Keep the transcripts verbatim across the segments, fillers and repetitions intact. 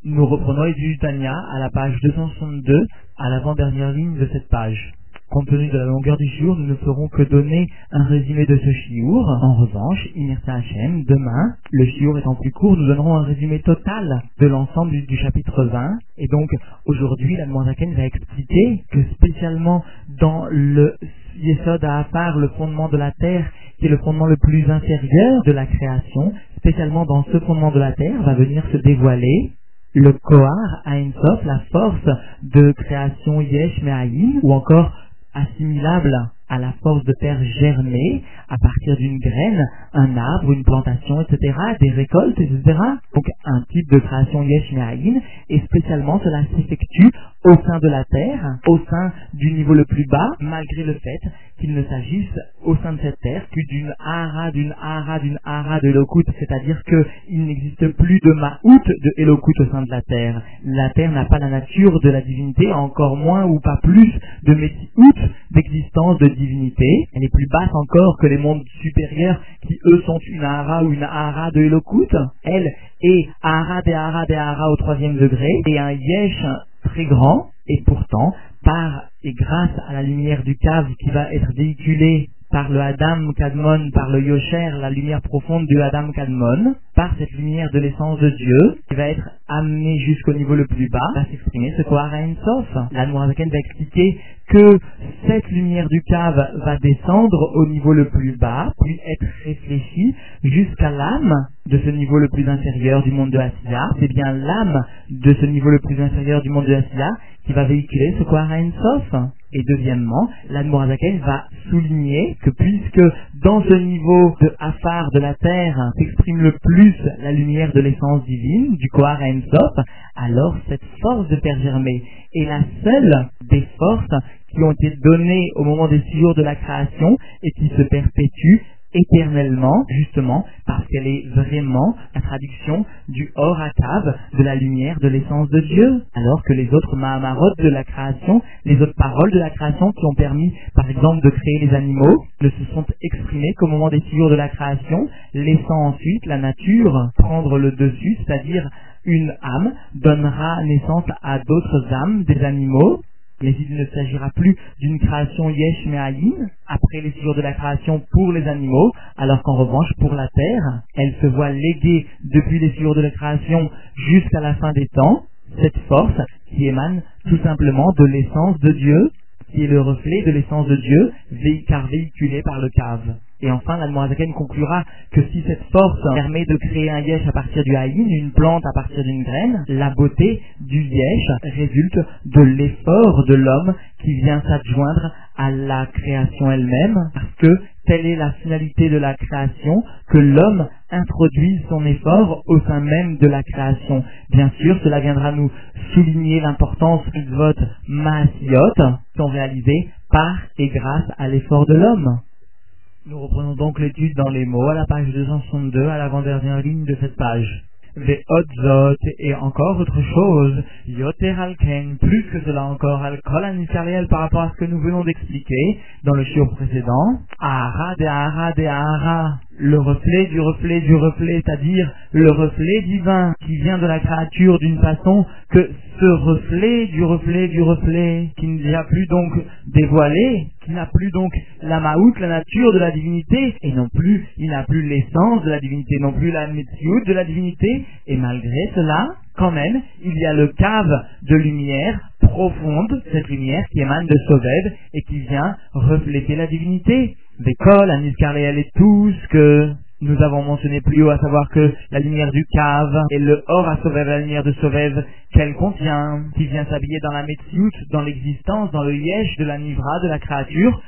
Nous reprenons l'étude du Tanya à la page deux cent soixante-deux, à l'avant-dernière ligne de cette page. Compte tenu de la longueur du shiur, nous ne ferons que donner un résumé de ce shiur. En revanche, Inerta Hashem, demain, le shiur étant plus court, nous donnerons un résumé total de l'ensemble du, du chapitre vingt. Et donc, aujourd'hui, la Mourazaken va expliquer que spécialement dans le Yesod Ha'afar, le fondement de la terre, qui est le fondement le plus inférieur de la création, spécialement dans ce fondement de la terre, va venir se dévoiler le Kohar Ein Sof, la force de création Yesh Me'ayin, ou encore assimilable à la force de faire germer à partir d'une graine, un arbre, une plantation, et cetera, des récoltes, et cetera. Donc un type de création Yesh Me'ayin, et spécialement cela s'effectue au sein de la terre, au sein du niveau le plus bas, malgré le fait qu'il ne s'agisse au sein de cette terre que d'une Ahara, d'une Ahara, d'une Ahara de Elokut, c'est-à-dire qu'il n'existe plus de Ma'out de Elokut au sein de la terre. La terre n'a pas la nature de la divinité, encore moins ou pas plus de Metiout d'existence de divinité. Elle est plus basse encore que les mondes supérieurs qui eux sont une Ahara ou une Ahara de Elokut. Elle est Ahara des Ahara des Ahara au troisième degré et un Yesh très grand, et pourtant, par et grâce à la lumière du Kav qui va être véhiculée par le Adam Kadmon, par le Yosher, la lumière profonde du Adam Kadmon, par cette lumière de l'essence de Dieu, qui va être amenée jusqu'au niveau le plus bas, va s'exprimer ce Kohar Ein Sof. La Mourazaken va expliquer que cette lumière du Kav va descendre au niveau le plus bas, puis être réfléchie jusqu'à l'âme de ce niveau le plus inférieur du monde de Asiya. C'est bien l'âme de ce niveau le plus inférieur du monde de Asiya qui va véhiculer ce Kohar Ein Sof. Et deuxièmement, la Mourazaken va souligner que puisque dans ce niveau de Afar de la terre s'exprime le plus la lumière de l'essence divine, du Kohar Ein Sof, alors cette force de faire germer est la seule des forces qui ont été données au moment des six jours de la création et qui se perpétuent éternellement, justement, parce qu'elle est vraiment la traduction du Or HaKav, de la lumière de l'essence de Dieu, alors que les autres Mahamarot de la création, les autres paroles de la création qui ont permis, par exemple, de créer les animaux, ne se sont exprimées qu'au moment des six jours de la création, laissant ensuite la nature prendre le dessus, c'est-à-dire une âme donnera naissance à d'autres âmes, des animaux. Mais il ne s'agira plus d'une création Yesh Me'ayin après les six jours de la création pour les animaux, alors qu'en revanche pour la terre, elle se voit léguer depuis les six jours de la création jusqu'à la fin des temps, cette force qui émane tout simplement de l'essence de Dieu, qui est le reflet de l'essence de Dieu, car véhiculée par le Kav. Et enfin, la Mourazaken conclura que si cette force permet de créer un yesh à partir du haïn, une plante à partir d'une graine, la beauté du yesh résulte de l'effort de l'homme qui vient s'adjoindre à la création elle-même, parce que telle est la finalité de la création, que l'homme introduise son effort au sein même de la création. Bien sûr, cela viendra nous souligner l'importance des votes maasiot qui sont réalisés par et grâce à l'effort de l'homme. Nous reprenons donc l'étude dans les mots à la page deux cent soixante-deux, à l'avant-dernière ligne de cette page. Ve'odzot, et encore autre chose, yoter alken, plus que cela encore, al-kol al-nisariel par rapport à ce que nous venons d'expliquer dans le shiur précédent, ahara de ahara de ahara, le reflet du reflet du reflet, c'est-à-dire le reflet divin qui vient de la créature d'une façon que ce reflet du reflet du reflet, qui ne vient plus donc dévoilé, qui n'a plus donc la maout, la nature de la divinité, et non plus, il n'a plus l'essence de la divinité, non plus la metsiout de la divinité, et malgré cela, quand même, il y a le cave de lumière profonde, cette lumière qui émane de Sovev et qui vient refléter la divinité. D'école, Anis Karléal et tout ce que nous avons mentionné plus haut, à savoir que la lumière du cave et le Or à Sovev, la lumière de Sovev, qu'elle contient, qui vient s'habiller dans la Metsiout, dans l'existence, dans le Yesh de la Nivra, de la créature,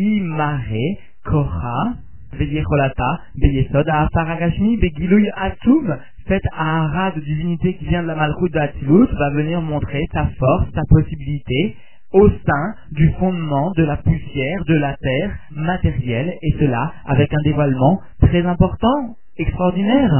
Imare, Korha, Veyecholata, Beyesod, Afaragashmi, Begilouy Atum. Cette Ahara de divinité qui vient de la Malchut de Hatzilut va venir montrer sa force, sa possibilité au sein du fondement de la poussière, de la terre matérielle, et cela avec un dévoilement très important, extraordinaire.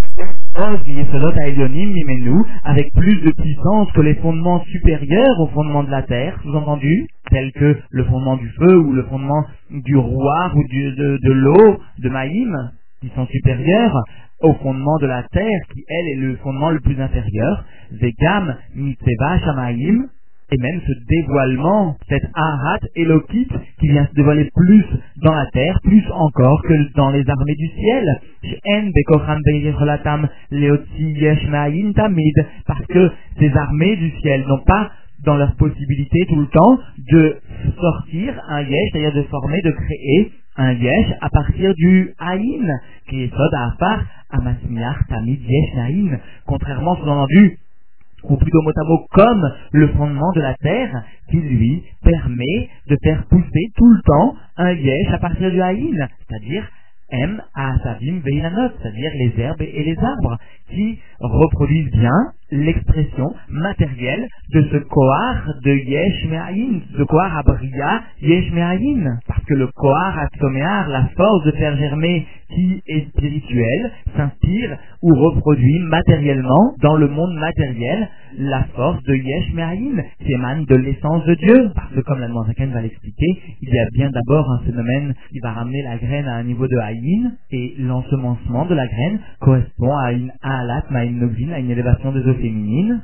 Avec plus de puissance que les fondements supérieurs au fondement de la terre, sous-entendu, tels que le fondement du feu ou le fondement du roi ou du, de, de l'eau, de Maïm, qui sont supérieurs au fondement de la terre, qui elle est le fondement le plus inférieur, Vegam Mitzeva Shamaim, et même ce dévoilement, cette Ahat Elokit qui vient se dévoiler plus dans la terre, plus encore que dans les armées du ciel. She'en bekocham beirolatam leotzi yesh ma'in tamid, parce que ces armées du ciel n'ont pas dans leur possibilité tout le temps de sortir un yesh, c'est-à-dire de former, de créer un yesh à partir du haïn, qui est sod afar amasmiach tamid yesh ma'in, contrairement sous-entendu ou plutôt mot à mot comme le fondement de la terre qui lui permet de faire pousser tout le temps un yesh à partir du haïn, c'est-à-dire M Asavim Veilanot, c'est-à-dire les herbes et les arbres, qui reproduisent bien l'expression matérielle de ce Kohar de Yesh Me'ayin, ce Kohar Abriya Yesh Me'ayin. Parce que le Kohar Atzomear, la force de faire germer qui est spirituelle, s'inspire ou reproduit matériellement dans le monde matériel la force de Yesh Me'ayin, qui émane de l'essence de Dieu. Parce que comme la Noirzaken va l'expliquer, il y a bien d'abord un phénomène qui va ramener la graine à un niveau de Haïn, et l'ensemencement de la graine correspond à une Ahalat Ma'im Nogvin, à une élévation des eaux féminines.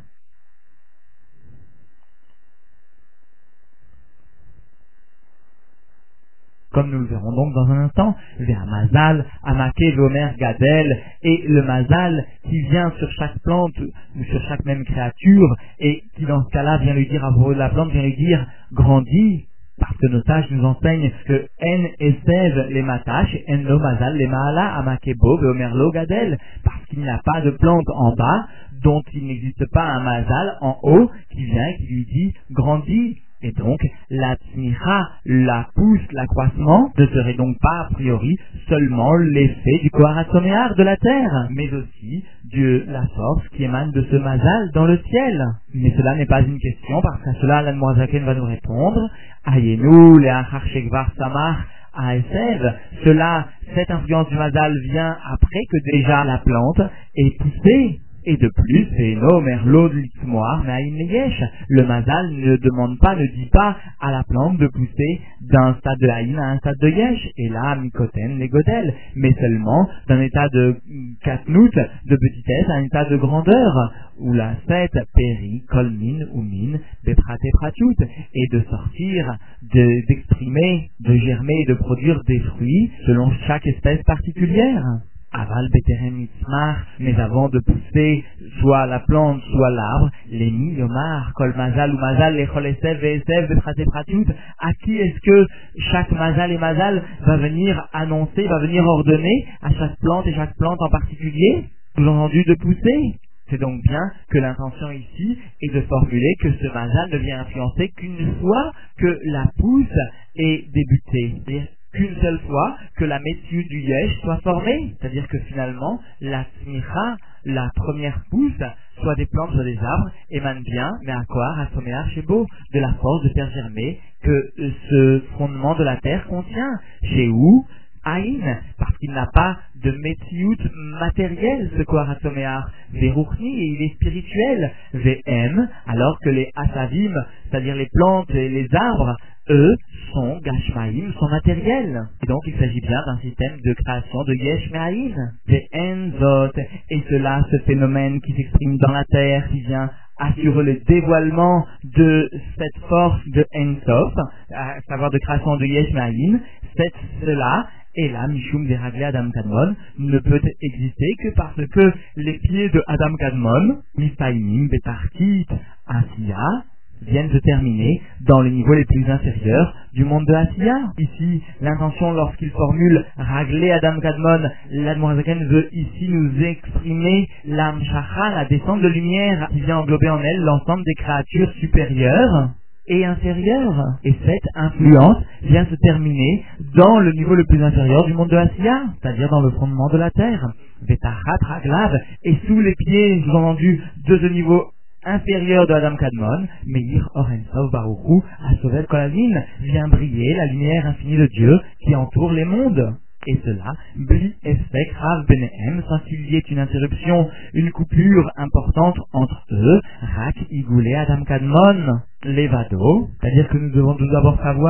Comme nous le verrons donc dans un instant, vers Mazal, Amake, Vomer, Gadel, et le Mazal qui vient sur chaque plante ou sur chaque même créature, et qui dans ce cas-là vient lui dire à propos de la plante, vient lui dire grandis, parce que nos sages nous enseignent que En Esev les matash, En lo Mazal les Maala, Amakebo, Vomer lo Gadel, parce qu'il n'y a pas de plante en bas, dont il n'existe pas un Mazal en haut, qui vient et qui lui dit grandis. Et donc, la tzmicha, la pousse, l'accroissement, ne serait donc pas a priori seulement l'effet du Kohar Atzomear de la terre, mais aussi de la force qui émane de ce mazal dans le ciel. Mais cela n'est pas une question, parce qu'à cela, la Noirzaken va nous répondre. Ayenu, le'achar shekvar samach, Aesev. Cela, cette influence du mazal vient après que déjà la plante est poussée. Et de plus, c'est no merlot de l'Ixmoir, mais yesh. Le mazal ne demande pas, ne dit pas à la plante de pousser d'un stade de haïn à un stade de yesh. Et là, mikoten, les godel, mais seulement d'un état de katnout, de petitesse, à un état de grandeur, où la set, péri, kolmin, ou min, beprate pratiout, et de sortir, de, d'exprimer, de germer et de produire des fruits selon chaque espèce particulière. Aval beterem mitzmar, mais avant de pousser soit la plante, soit l'arbre, les mi yomar, kol mazal ou mazal, les cholesev, vesev, beprate pratiout, à qui est-ce que chaque mazal et mazal va venir annoncer, va venir ordonner à chaque plante et chaque plante en particulier, sous-entendu de pousser? C'est donc bien que l'intention ici est de formuler que ce mazal ne vient influencer qu'une fois que la pousse est débutée. C'est-à-dire qu'une seule fois que la métier du yesh soit formée, c'est-à-dire que finalement la tzmicha, la première pousse, soit des plantes, soit des arbres, émane bien, mais à quoi, à Soméar chez Beau, de la force de faire germer que ce fondement de la terre contient. Chez où Aïn, parce qu'il n'a pas de métiout matériel, ce Koharatzoméar, Veruchni, et il est spirituel, V M, alors que les Asavim, c'est-à-dire les plantes et les arbres, eux, sont Gashmaïm, sont matériels. Et donc il s'agit bien d'un système de création de Yesh Me'ayin, des Enzot, et cela, ce phénomène qui s'exprime dans la terre, qui vient assurer le dévoilement de cette force de Ensof, à savoir de création de Yesh Me'ayin, c'est cela. Et là, Mishum Veragli Adam Kadmon ne peut exister que parce que les pieds de Adam Kadmon, Mistaimim, Betartit, Asiya, viennent se terminer dans les niveaux les plus inférieurs du monde de Asiya. Ici, l'intention, lorsqu'il formule Raglé Adam Kadmon, l'Admorazaken veut ici nous exprimer l'Amshacha, la descente de lumière qui vient englober en elle l'ensemble des créatures supérieures et inférieure. Et cette influence vient se terminer dans le niveau le plus inférieur du monde de Asiya, c'est-à-dire dans le fondement de la terre. Vetachat Raglav, et sous les pieds, sous-entendu, de ce niveau inférieur de Adam Kadmon, Meir Orensov Baruchu, Asovel Kolavin, vient briller la lumière infinie de Dieu qui entoure les mondes. Et cela, Bli Efek Rav Benehem, sans qu'il y ait une interruption, une coupure importante entre eux, Rak Igoulé Adam Kadmon, Levado, c'est-à-dire que nous devons tout d'abord savoir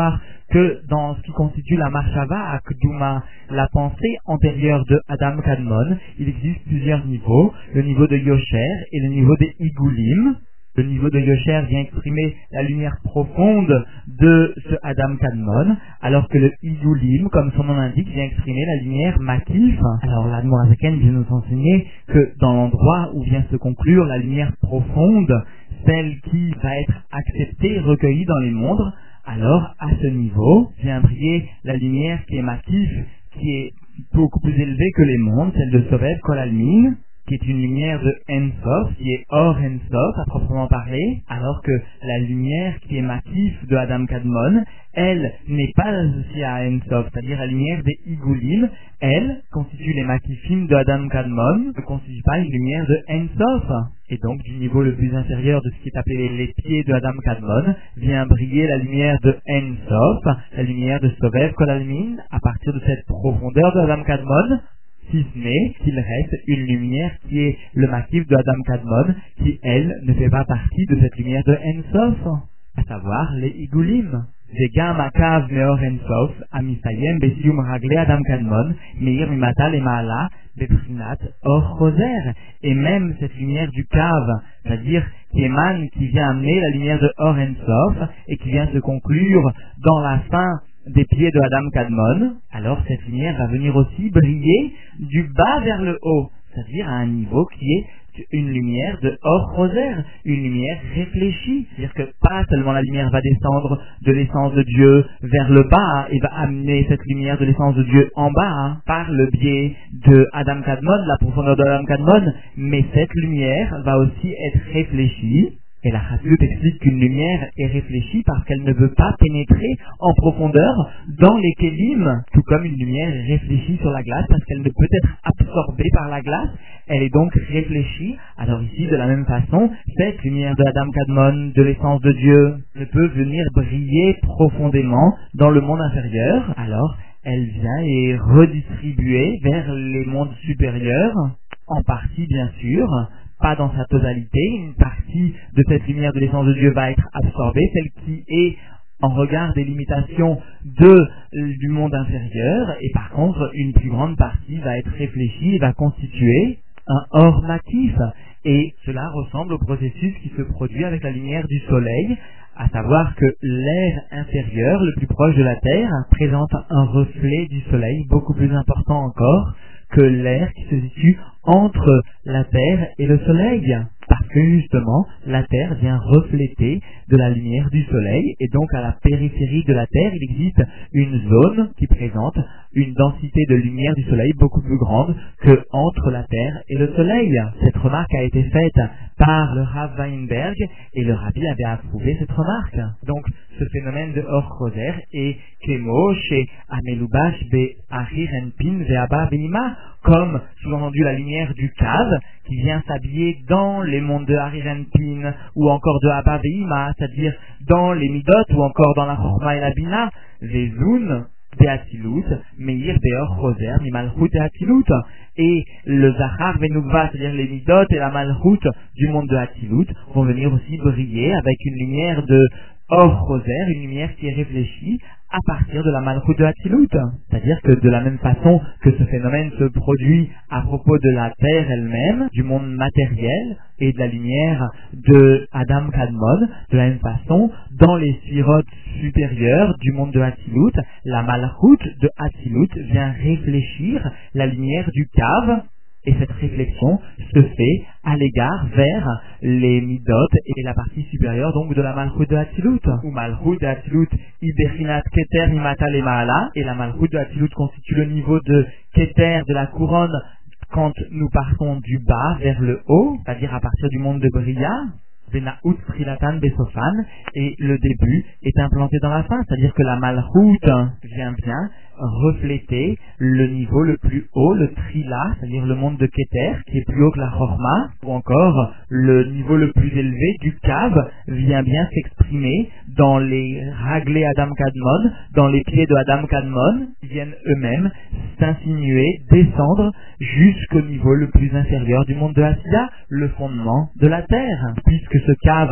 que dans ce qui constitue la Marshava Akduma, la pensée antérieure de Adam Kadmon, il existe plusieurs niveaux, le niveau de Yosher et le niveau des Igulim. Le niveau de Yosher vient exprimer la lumière profonde de ce Adam Kadmon, alors que le Igulim, comme son nom l'indique, vient exprimer la lumière Makif. Alors l'Admorazaken vient nous enseigner que dans l'endroit où vient se conclure la lumière profonde, celle qui va être acceptée, recueillie dans les mondes, alors à ce niveau vient briller la lumière qui est Makif, qui est beaucoup plus élevée que les mondes, celle de Sovev Kolalmin, qui est une lumière de Ensof, qui est hors Ensof à proprement parler, alors que la lumière qui est Makif de Adam Kadmon, elle n'est pas associée à Ensof, c'est-à-dire la lumière des Igulim, elle constitue les Makifim de Adam Kadmon, ne constitue pas une lumière de Ensof. Et donc du niveau le plus inférieur de ce qui est appelé les pieds de Adam Kadmon, vient briller la lumière de Ensof, la lumière de Sovev Kolalmin, à partir de cette profondeur de Adam Kadmon, si ce n'est qu'il reste une lumière qui est le Makif de Adam Kadmon, qui, elle, ne fait pas partie de cette lumière de Ensof, à savoir les Igulim. Vegam Akav Meor Ensof, Amisayem Besium Ragle Adam Kadmon, Meir Mimata Lemaala, Beprinat Or Roser. Et même cette lumière du Kav, c'est-à-dire qui émane, qui vient amener la lumière de Or Ensof, et qui vient se conclure dans la fin des pieds de Adam Kadmon, alors cette lumière va venir aussi briller du bas vers le haut, c'est-à-dire à un niveau qui est une lumière de Or Roser, une lumière réfléchie, c'est-à-dire que pas seulement la lumière va descendre de l'essence de Dieu vers le bas et va amener cette lumière de l'essence de Dieu en bas, hein, par le biais de Adam Kadmon, la profondeur de Adam Kadmon, mais cette lumière va aussi être réfléchie. Et la Chassidut explique qu'une lumière est réfléchie parce qu'elle ne veut pas pénétrer en profondeur dans les kélim, tout comme une lumière est réfléchie sur la glace parce qu'elle ne peut être absorbée par la glace, elle est donc réfléchie. Alors ici, de la même façon, cette lumière de Adam Kadmon, de l'essence de Dieu, ne peut venir briller profondément dans le monde inférieur, alors elle vient et redistribuer vers les mondes supérieurs, en partie bien sûr, pas dans sa totalité, une partie de cette lumière de l'essence de Dieu va être absorbée, celle qui est en regard des limitations de, du monde inférieur, et par contre, une plus grande partie va être réfléchie et va constituer un or matif. Et cela ressemble au processus qui se produit avec la lumière du soleil, à savoir que l'air inférieur, le plus proche de la Terre, présente un reflet du soleil beaucoup plus important encore que l'air qui se situe entre la Terre et le Soleil, parce que justement la Terre vient refléter de la lumière du Soleil, et donc à la périphérie de la Terre il existe une zone qui présente une densité de lumière du Soleil beaucoup plus grande que entre la Terre et le Soleil. Cette remarque a été faite par le Rav Weinberg, et le Rabbi avait approuvé cette remarque. Donc ce phénomène de Or Roser est Kemo chez Amelubash be Ahir Enpin ve'Abba ve'Ima, comme sous-entendu la lumière du Kav qui vient s'habiller dans les mondes de Ahir Enpin ou encore de Abba ve'Ima, c'est-à-dire dans les Midot ou encore dans la Chorma et la Bina, Vezun de Hatilut, Meir Beor Roser, Mimalchut et Hatilut, et le Zachar Venugva, c'est-à-dire les Midot et la Malchut du monde de Hatilut, vont venir aussi briller avec une lumière de Or Roser, une lumière qui est réfléchie à partir de la Malchut de Hatilut. C'est-à-dire que de la même façon que ce phénomène se produit à propos de la Terre elle-même, du monde matériel et de la lumière de Adam Kadmon, de la même façon, dans les sphirotes supérieures du monde de Hatilut, la Malchut de Hatilut vient réfléchir la lumière du Kav, et cette réflexion se fait à l'égard vers les midot et la partie supérieure donc de la Malchut de Hatilut. Ou Malchut de Hatilut Iberinat Keter Imata Lemaala, et la Malchut de Hatilut constitue le niveau de Keter de la couronne quand nous partons du bas vers le haut, c'est-à-dire à partir du monde de Bria. Venaout Trilatan Besofan, et le début est implanté dans la fin, c'est-à-dire que la Malchut vient bien refléter le niveau le plus haut, le Trila, c'est-à-dire le monde de Keter, qui est plus haut que la Chorma, ou encore le niveau le plus élevé du Kav vient bien s'exprimer dans les Raglé Adam Kadmon, dans les pieds de Adam Kadmon, qui viennent eux-mêmes s'insinuer, descendre jusqu'au niveau le plus inférieur du monde de Hasidah, le fondement de la terre, puisque ce Kav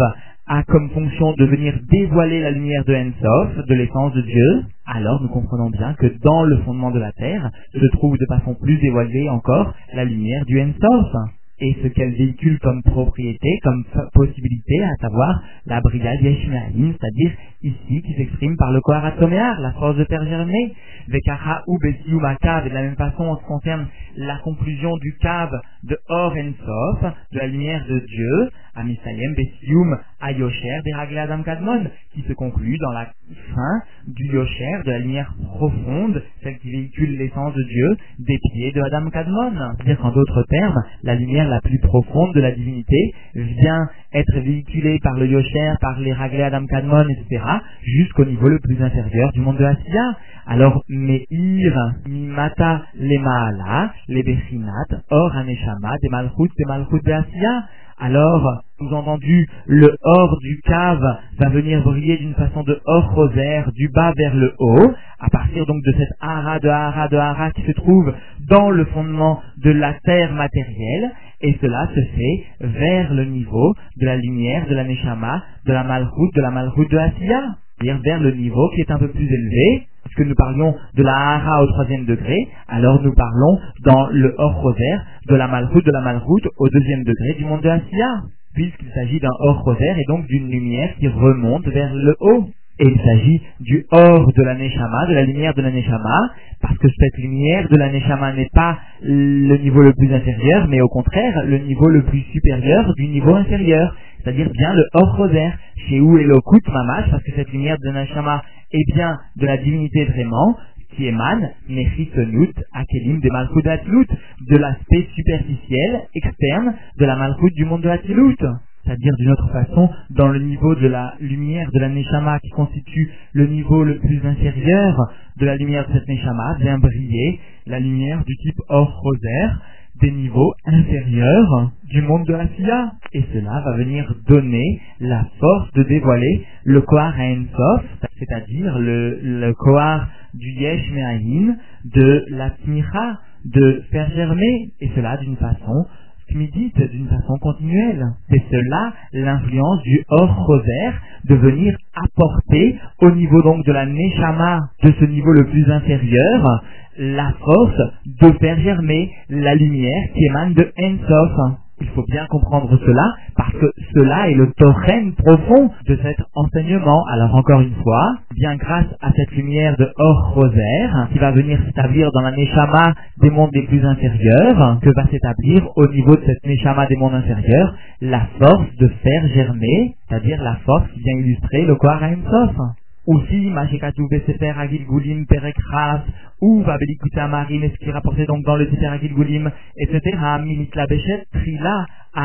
a comme fonction de venir dévoiler la lumière de En Sof, de l'essence de Dieu, alors nous comprenons bien que dans le fondement de la terre se trouve de façon plus dévoilée encore la lumière du En Sof. Et ce qu'elle véhicule comme propriété, comme possibilité, à savoir la Bria Yesh Me'ahin, c'est-à-dire ici qui s'exprime par le Kohar HaTzomeach, la force de faire germer, Vekacha ou Besium HaKav, et de la même façon en ce qui concerne la conclusion du Kav de Or En Sof, de la lumière de Dieu, Amisayem Besium HaYosher Beraglei Adam Kadmon, qui se conclut dans la fin du Yosher, de la lumière profonde, celle qui véhicule l'essence de Dieu, des pieds de Adam Kadmon. C'est-à-dire qu'en d'autres termes, la lumière la plus profonde de la divinité vient être véhiculée par le Yosher, par les Raglei Adam Kadmon, et cetera, jusqu'au niveau le plus inférieur du monde de Asiya. Alors, Meir, Mimata, les Maala, les Bechinat, Or, Aneshama, des Malchut, des Malchut de Asiya. Alors, vous entendu, le or du cave va venir briller d'une façon de or rosaire, du bas vers le haut, à partir donc de cette hara de hara de hara qui se trouve dans le fondement de la terre matérielle, et cela se fait vers le niveau de la lumière, de la neshama, de la malchut, de la malchut de Asiya, c'est-à-dire vers le niveau qui est un peu plus élevé. Puisque nous parlions de la hara au troisième degré, alors nous parlons dans le or rosaire de la malchut, de la malchut au deuxième degré du monde de Asiya, puisqu'il s'agit d'un or rosaire et donc d'une lumière qui remonte vers le haut. Et il s'agit du or de la neshama, de la lumière de la neshama, parce que cette lumière de la neshama n'est pas le niveau le plus inférieur, mais au contraire le niveau le plus supérieur du niveau inférieur, c'est-à-dire bien le or rosaire, chez où est l'okut mamash, parce que cette lumière de la neshama est bien de la divinité vraiment, qui émane, Nefisonut, Akelim, des Malchut de Hatilut, de l'aspect superficiel, externe, de la Malchut du monde de Hatilut. C'est-à-dire d'une autre façon, dans le niveau de la lumière de la Neshama qui constitue le niveau le plus inférieur de la lumière de cette Neshama, vient briller la lumière du type or rosaire des niveaux inférieurs du monde de Asiya. Et cela va venir donner la force de dévoiler le Kohar En Sof, c'est-à-dire le, le Kohar du Yesh Me'ahin, de la Tmicha, de faire germer, et cela d'une façon tmidite, d'une façon continuelle. C'est cela l'influence du or rosaire de venir apporter au niveau donc de la Neshama, de ce niveau le plus inférieur, la force de faire germer la lumière qui émane de En Sof. Il faut bien comprendre cela, parce que cela est le tochen profond de cet enseignement. Alors encore une fois, bien grâce à cette lumière de or rosaire, qui va venir s'établir dans la Neshama des mondes les plus inférieurs, que va s'établir au niveau de cette Neshama des mondes inférieurs, la force de faire germer, c'est-à-dire la force qui vient illustrer le Kohar En Sof. Aussi, Mashekatu Besefer Agil Gulim Perek Ras, ou Babelikuta Marim, ce qui est rapporté donc dans le Sefer Agil Gulim, et cetera. Mimitla Beshet Trila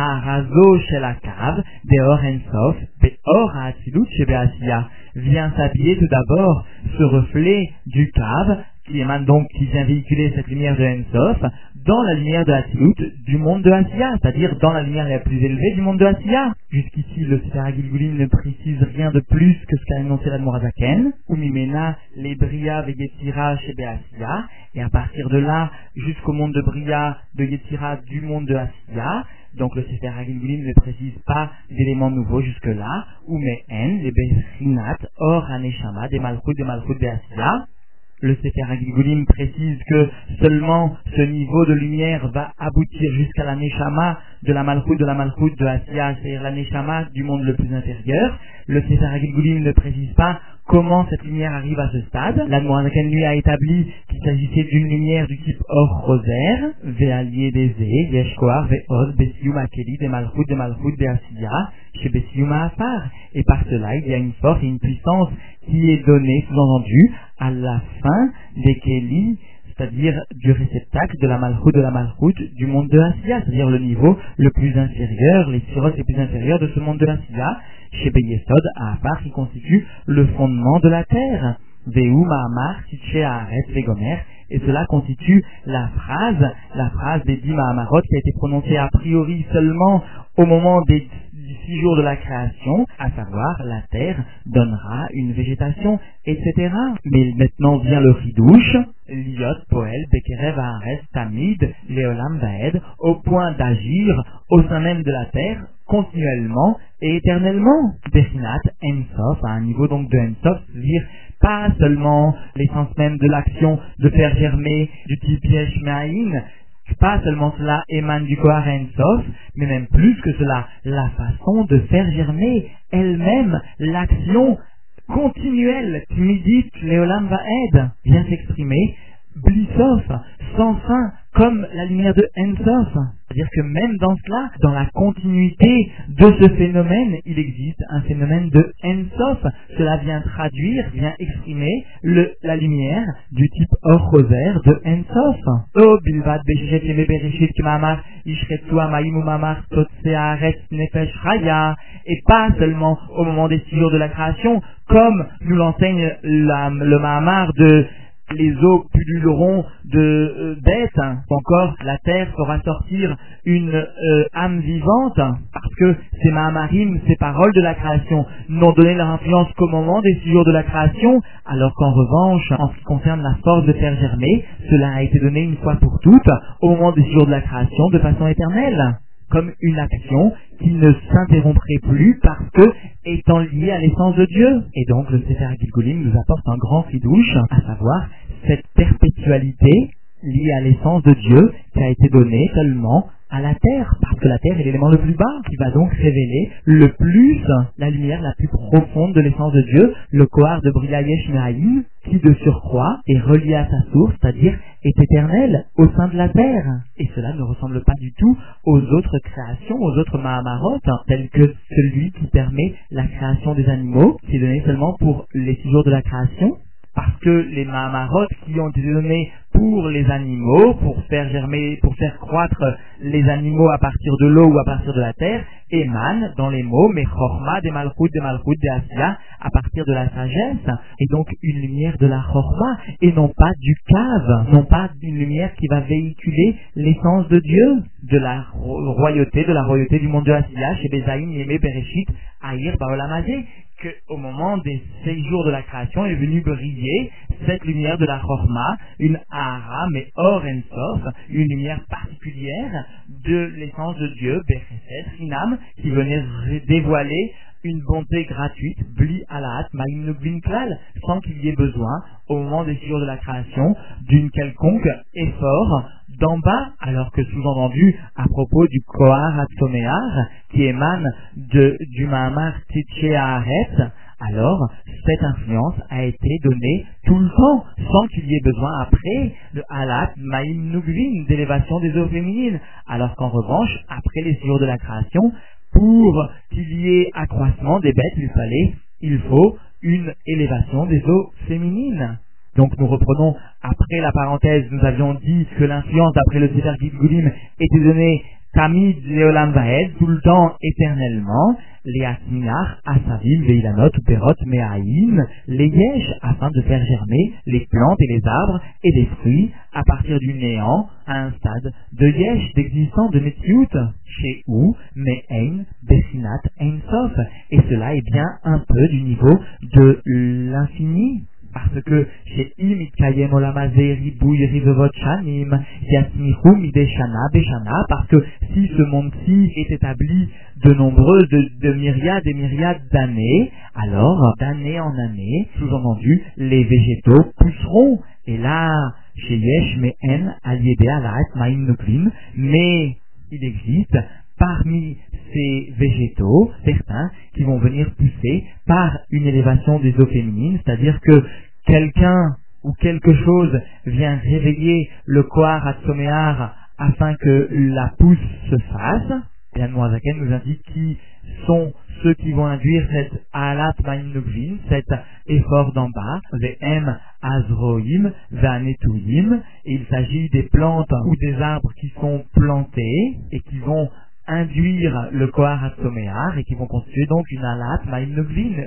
Arazo Shelakav, Deor En Sof, Beor Hatilut Shebe Asiya, vient s'habiller tout d'abord ce reflet du Kav, qui émane donc, qui vient véhiculer cette lumière de En Sof, dans la lumière de Hatilut du monde de Asiya, c'est-à-dire dans la lumière la plus élevée du monde de Asiya. Jusqu'ici, le Sefer Agil Gulim ne précise rien de plus que ce qu'a énoncé l'Admor HaZaken, ou Mimena, les Bria ve Yetzira chez Asiya, et à partir de là, jusqu'au monde de Bria, de Yetzira du monde de Asiya. Donc le Sefer Agil Gulim ne précise pas d'éléments nouveaux jusque-là, ou Mehen, les Bechinat, Or Aneshama, des Malchut, des Malchut de Asiya. Le Sefer Agil Gulim précise que seulement ce niveau de lumière va aboutir jusqu'à la Neshama de la Malchut, de la Malchut de Asiya, c'est-à-dire la Neshama du monde le plus inférieur. Le Sefer Agil Gulim ne précise pas comment cette lumière arrive à ce stade. L'Admor HaZaken lui a établi qu'il s'agissait d'une lumière du type or rosaire, Ve'alié des Zé, Yesh Kohar, Ve'od, Besium Akeli, des Malchut, des Malchut de Asiya, chez Besium Afar. Et par cela, il y a une force et une puissance qui est donnée, sous-entendu, à la fin des Keli, c'est-à-dire du réceptacle de la Malchut, de la Malchut du monde de Asiya, c'est-à-dire le niveau le plus inférieur, les sirotes les plus inférieurs de ce monde de Asiya, chez Beyesod, à Afar, qui constitue le fondement de la terre. Veu Mahamar, Titche Haaretz Vegomer, et cela constitue la phrase, la phrase des dix Mahamarot qui a été prononcée a priori seulement au moment des six jours de la création, à savoir la terre donnera une végétation, et cetera. Mais maintenant vient le ridouche, Liot, Poel, Bekerev, Haaretz, Tamid, Leolam, Vaed, au point d'agir au sein même de la terre, continuellement et éternellement. Bechinat, Ensof, à un niveau donc de Ensof, c'est-à-dire pas seulement l'essence même de l'action de faire germer du type Yesh Me'ayin, pas seulement cela émane du Kohar Ensof, mais même plus que cela, la façon de faire germer elle-même l'action continuelle, Tmidit, Leolam Vaed, vient s'exprimer, Blissof, sans fin, comme la lumière de Ensof. C'est-à-dire que même dans cela, dans la continuité de ce phénomène, il existe un phénomène de Ensof. Cela vient traduire, vient exprimer le, la lumière du type Or Roser de Ensof. O bilvad beshet yeme bereshit k'mamar ishretzu hamayim umamar totse haaretz nefesh chaya. Et pas seulement au moment des six jours de la création, comme nous l'enseigne la, le Mahamar de les eaux pulluleront de euh, bêtes, hein. Encore la terre fera sortir une euh, âme vivante, parce que ces Mahamarim, ces paroles de la création, n'ont donné leur influence qu'au moment des six jours de la création, alors qu'en revanche, en ce qui concerne la force de faire germer, cela a été donné une fois pour toutes, au moment des six jours de la création, de façon éternelle, comme une action qui ne s'interromprait plus parce que étant liée à l'essence de Dieu. Et donc le Sefer Gilgulim nous apporte un grand fidouche, à savoir cette perpétualité liée à l'essence de Dieu qui a été donnée seulement à la terre, parce que la terre est l'élément le plus bas, qui va donc révéler le plus la lumière la plus profonde de l'essence de Dieu, le Kohar de Bria Yesh Me'ayin, qui de surcroît est relié à sa source, c'est-à-dire est éternel au sein de la terre. Et cela ne ressemble pas du tout aux autres créations, aux autres Mahamarot, tels que celui qui permet la création des animaux, qui est donné seulement pour les six jours de la création, parce que les Mahamarot qui ont été donnés pour les animaux, pour faire germer, pour faire croître les animaux à partir de l'eau ou à partir de la terre, émanent dans les mots mais Chorma de Malchut de Malchut de Asiya, à partir de la sagesse, et donc une lumière de la Chorma, et non pas du cave, non pas d'une lumière qui va véhiculer l'essence de Dieu, de la royauté, de la royauté du monde de Asiya, chez Bezaïn, Yemé, Bereshit, Aïr, Baolamazé, qu'au moment des sept jours de la création est venue briller cette lumière de la Chorma, une Ahara, mais Or Ensof, une lumière particulière de l'essence de Dieu, Bechesed, Rinam, qui venait dévoiler une bonté gratuite, Bli Alaat, Maïm Nugvin Klal, sans qu'il y ait besoin, au moment des six jours de la création, d'une quelconque effort d'en bas, alors que sous-entendu, à propos du Kohar Hatzomear, qui émane de, du Mahamar Titche Haaretz, alors cette influence a été donnée tout le temps, sans qu'il y ait besoin après de Alat, Maïm Nugvin, d'élévation des eaux féminines, alors qu'en revanche, après les six jours de la création, pour qu'il y ait accroissement des bêtes, il fallait, il faut une élévation des eaux féminines. Donc nous reprenons, après la parenthèse, nous avions dit que l'influence d'après le Sefer Gilgulim était donnée Tamid Leolam Vaed, tout le temps, éternellement, les Asminar, Asavim, Veilanot, Uperot, Me'aïn, les Yesh, afin de faire germer les plantes et les arbres et les fruits à partir du néant à un stade de Yesh, d'existant, de Metsiout, chez où, Me'ain, Bessinat, Ein Sof, et cela est bien un peu du niveau de l'infini. Parce que chez Im Itkayem Olamazé Ribouy Rivevot Shanim Yasmihu Mideshana Beshana, parce que si ce monde-ci est établi de nombreuses, de, de myriades et myriades d'années, alors d'année en année, sous-entendu, les végétaux pousseront. Et là, chez Yesh Me'en Aliede Alat Maïm Nuklim, mais il existe parmi ces végétaux, certains qui vont venir pousser par une élévation des eaux féminines, c'est-à-dire que quelqu'un ou quelque chose vient réveiller le Kohar Hatzomear afin que la pousse se fasse. Et la Noazaken nous indique qui sont ceux qui vont induire cette Alat Maïm Nukvin, cet effort d'en bas, Ve'em Azroim, Ve'anetouim, et il s'agit des plantes ou des arbres qui sont plantés et qui vont induire le Kohar Hatzomear et qui vont constituer donc une Alat Maïm Nukvin.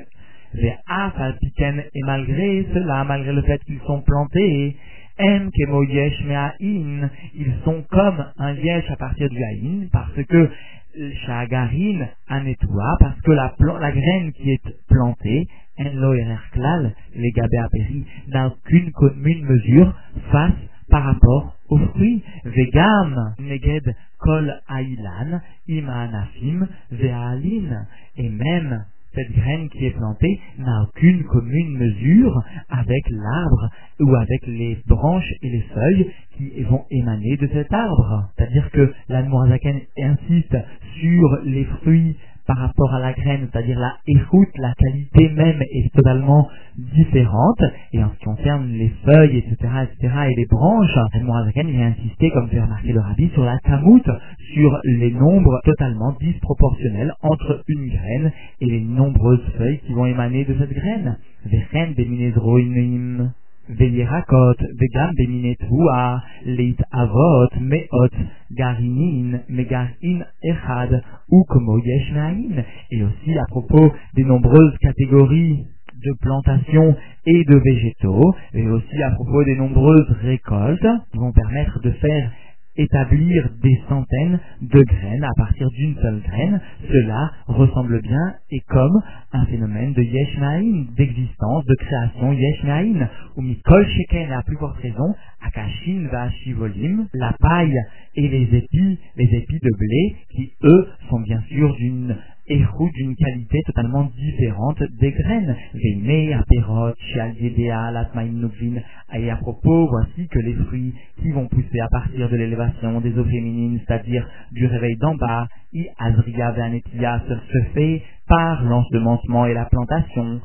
Et malgré cela, malgré le fait qu'ils sont plantés, M Kemo Yesh Me'aïn, ils sont comme un Yesh à partir du Haïn, parce que Shagarin Anetua, parce que la, plan- la graine qui est plantée, En lo erer klal, les gabé apéri, n'a aucune commune mesure face par rapport aux fruits. Vegam, neged kol ailan, ima anafim, ve'alin, et même cette graine qui est plantée n'a aucune commune mesure avec l'arbre ou avec les branches et les feuilles qui vont émaner de cet arbre. C'est-à-dire que l'Admorazaken insiste sur les fruits par rapport à la graine, c'est-à-dire la écoute, la qualité même est totalement différente. Et en ce qui concerne les feuilles, et cetera, et cetera, et les branches, l'Admorazaken vient insister, comme fait remarquer le Rabbi, sur la tamout, sur les nombres totalement disproportionnels entre une graine et les nombreuses feuilles qui vont émaner de cette graine. Vechen beminezroinim. Veyerakot, vegam beminetvoa, leit avot, meot, garinin, megarin echad, ou como yesh me'ain. Et aussi à propos des nombreuses catégories de plantations et de végétaux, et aussi à propos des nombreuses récoltes qui vont permettre de faire établir des centaines de graines à partir d'une seule graine. Cela ressemble bien et comme un phénomène de yesh me'ain, d'existence, de création yesh me'ain, ou mikol sheken, à plus forte raison, akashin va'ashivolim, la paille et les épis, les épis de blé, qui eux sont bien sûr d'une échoute, d'une qualité totalement différente des graines. Veimei, aperot, shial-yedea, latmaim nuvin. Et à propos, voici que les fruits qui vont pousser à partir de l'élévation des eaux féminines, c'est-à-dire du réveil d'en bas, i azria ve'anetia, se fait par l'ensemencement et la plantation.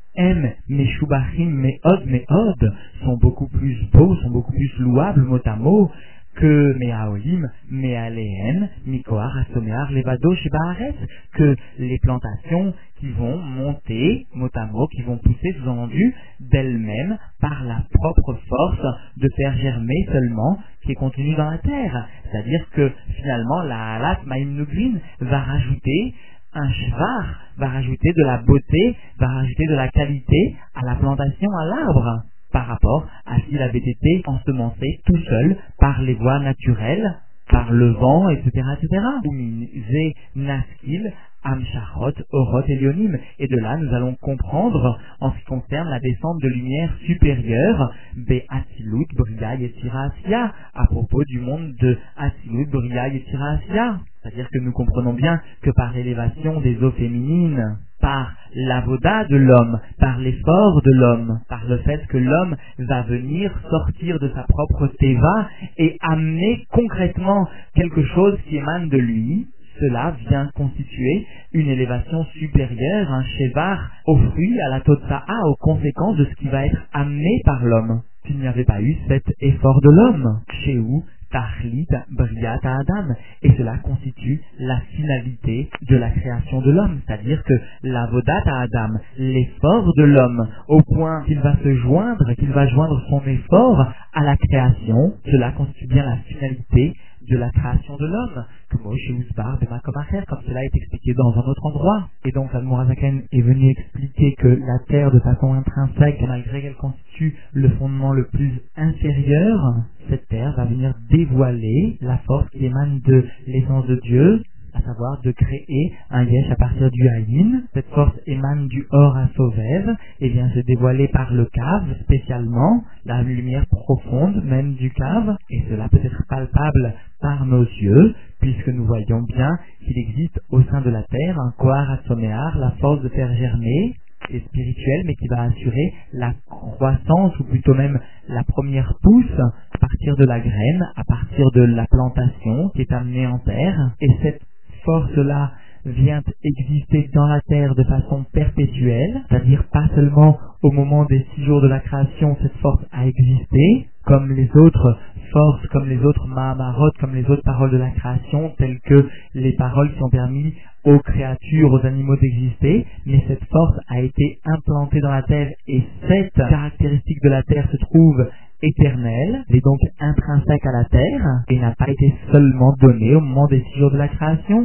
M, meshubachim, meod, meod, sont beaucoup plus beaux, sont beaucoup plus louables, mot à mot, que Meaolim, Mealéen, Mikoar, Asomear, Levado, Shebaaret, que les plantations qui vont monter, mot à mot, qui vont pousser, sous-entendu, d'elles-mêmes, par la propre force de faire germer seulement, qui est contenue dans la terre. C'est-à-dire que, finalement, la Halat Maim Nugrin va rajouter un shvar, va rajouter de la beauté, va rajouter de la qualité à la plantation, à l'arbre, par rapport à s'il avait été ensemencé tout seul par les voies naturelles, par le vent, et cetera, et cetera. Ze naskil, amsharot, orot, elionim. Et de là, nous allons comprendre, en ce qui concerne la descente de lumière supérieure, be Atzilut, Bria, Yetzira, Asiya, à propos du monde de Atzilut, Bria, Yetzira, Asiya. C'est-à-dire que nous comprenons bien que par l'élévation des eaux féminines, par l'avoda de l'homme, par l'effort de l'homme, par le fait que l'homme va venir sortir de sa propre teva et amener concrètement quelque chose qui émane de lui, cela vient constituer une élévation supérieure, un shevar, au fruit, à la totsa'a, aux conséquences de ce qui va être amené par l'homme. S'il n'y avait pas eu cet effort de l'homme, chez où Tachlit Briat Adam, et cela constitue la finalité de la création de l'homme, c'est-à-dire que l'avodat à Adam, l'effort de l'homme, au point qu'il va se joindre, qu'il va joindre son effort à la création, cela constitue bien la finalité de la création de l'homme, comme chez Ousbar, Bema Komacher, comme cela est expliqué dans un autre endroit. Et donc, l'Admorazaken est venu expliquer que la terre, de façon intrinsèque, malgré qu'elle constitue le fondement le plus inférieur, cette terre va venir dévoiler la force qui émane de l'essence de Dieu, à savoir de créer un yesh à partir du haïn. Cette force émane du or à Sovev et vient se dévoiler par le cave, spécialement la lumière profonde même du cave, et cela peut être palpable par nos yeux, puisque nous voyons bien qu'il existe au sein de la terre un Kohar Atzomear, la force de faire germer, et spirituelle, mais qui va assurer la croissance, ou plutôt même la première pousse, à partir de la graine, à partir de la plantation qui est amenée en terre. Et cette force-là vient exister dans la terre de façon perpétuelle, c'est-à-dire pas seulement au moment des six jours de la création, cette force a existé, comme les autres forces, comme les autres Mahamarot, comme les autres paroles de la création, telles que les paroles qui ont permis aux créatures, aux animaux d'exister, mais cette force a été implantée dans la terre, et cette caractéristique de la terre se trouve éternelle, et donc intrinsèque à la terre, et n'a pas été seulement donnée au moment des six jours de la création.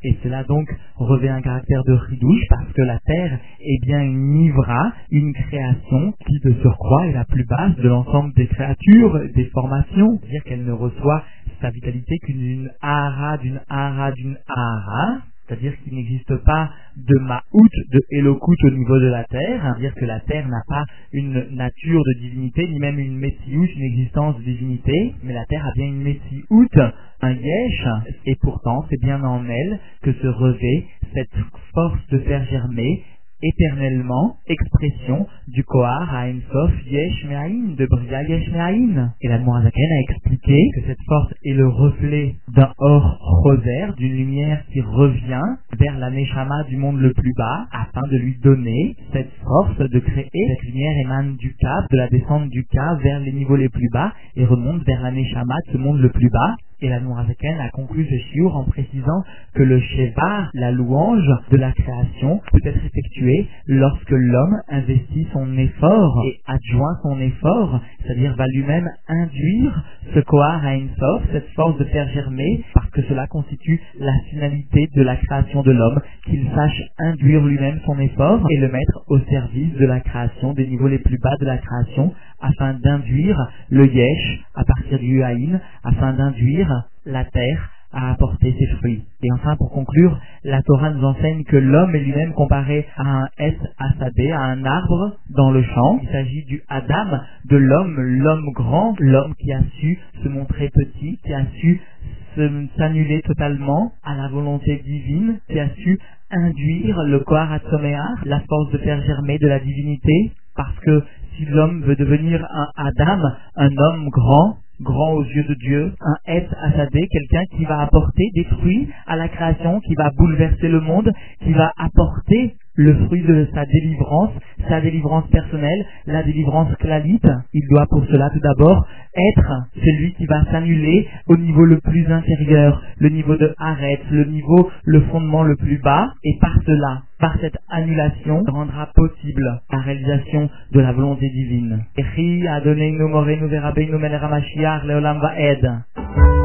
Et cela donc revêt un caractère de ridouche parce que la terre est bien une nivra, une création qui de surcroît est la plus basse de l'ensemble des créatures, des formations, c'est-à-dire qu'elle ne reçoit sa vitalité qu'une ahara d'une ahara d'une ahara, c'est-à-dire qu'il n'existe pas de ma'out, de Elokut au niveau de la terre, c'est-à-dire que la terre n'a pas une nature de divinité, ni même une Metsiout, une existence de divinité, mais la terre a bien une Metsiout, un yesh, et pourtant c'est bien en elle que se revêt cette force de faire germer éternellement, expression du Kohar à Ensof Yesh Me'ahin, de Bria Yesh Me'ahin. Et la Mourazaken a expliqué que cette force est le reflet d'un or rosaire, d'une lumière qui revient vers la Neshama du monde le plus bas, afin de lui donner cette force de créer. Cette lumière émane du Ka, de la descente du Ka vers les niveaux les plus bas, et remonte vers la Neshama de ce monde le plus bas. Et la Mourazaken a conclu ce shiur en précisant que le Shevar, la louange de la création, peut être effectuée lorsque l'homme investit son effort et adjoint son effort, c'est-à-dire va lui-même induire ce Kohar à Ensof, cette force de faire germer, parce que cela constitue la finalité de la création de l'homme, qu'il sache induire lui-même son effort et le mettre au service de la création, des niveaux les plus bas de la création, afin d'induire le yesh à partir du haïn, afin d'induire la terre à apporter ses fruits. Et enfin, pour conclure, la Torah nous enseigne que l'homme est lui-même comparé à un es asadé, à un arbre dans le champ. Il s'agit du Adam, de l'homme, l'homme grand, l'homme qui a su se montrer petit, qui a su se, s'annuler totalement à la volonté divine, qui a su induire le Kohar Hatzomeach, la force de faire germer de la divinité, parce que si l'homme veut devenir un Adam, un homme grand, grand aux yeux de Dieu, un Es Asadé, quelqu'un qui va apporter des fruits à la création, qui va bouleverser le monde, qui va apporter le fruit de sa délivrance, sa délivrance personnelle, la délivrance clalite. Il doit pour cela tout d'abord être celui qui va s'annuler au niveau le plus inférieur, le niveau de Haretz, le niveau, le fondement le plus bas, et par cela, par cette annulation, rendra possible la réalisation de la volonté divine. Echi Adonai Morenu Verabbeinu Melech HaMashiach Leolam Vaed.